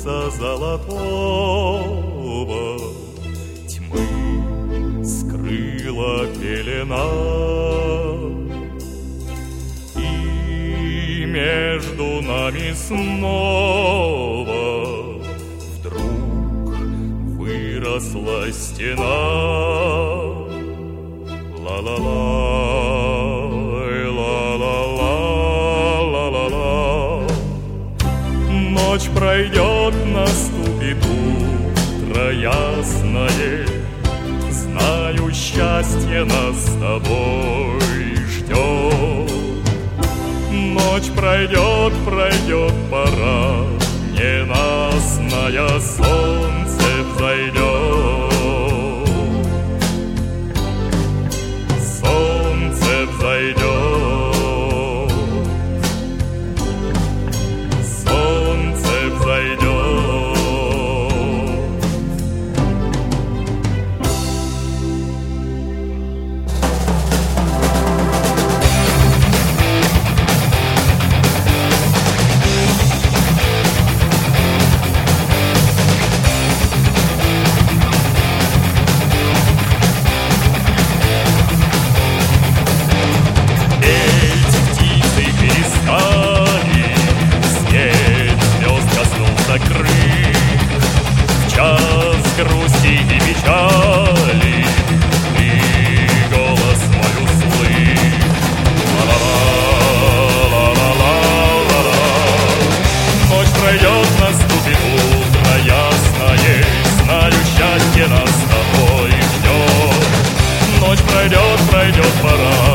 солнца золотого тьмы скрыла пелена, и между нами снова вдруг выросла стена. Ла-ла-ла, ла-ла-ла, ночь пройдет, наступит утро ясное. Знаю, счастье нас с тобой ждет. Ночь пройдет, пройдет пора ненастная, солнце взойдет. Солнце взойдет. Солнце взойдет. В час грусти и печали ты голос мой услышь. Ла-ла-ла-ла-ла-ла-ла. Ночь пройдет, наступит утро ясное. Знаю, счастье нас с тобой ждет. Ночь пройдет, пройдет пора